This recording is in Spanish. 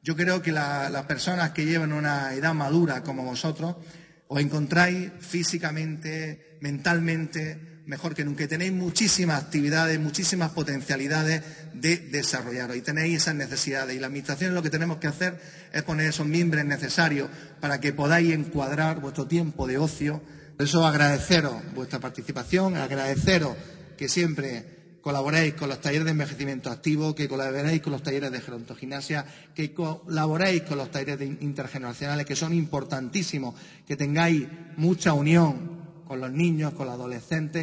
Yo creo que las personas que llevan una edad madura como vosotros os encontráis físicamente, mentalmente, mejor que nunca. Tenéis muchísimas actividades, muchísimas potencialidades de desarrollaros y tenéis esas necesidades. Y la Administración lo que tenemos que hacer es poner esos mimbres necesarios para que podáis encuadrar vuestro tiempo de ocio. Por eso agradeceros vuestra participación, agradeceros que siempre colaboréis con los talleres de envejecimiento activo, que colaboréis con los talleres de gerontogimnasia, que colaboréis con los talleres intergeneracionales, que son importantísimos, que tengáis mucha unión con los niños, con los adolescentes.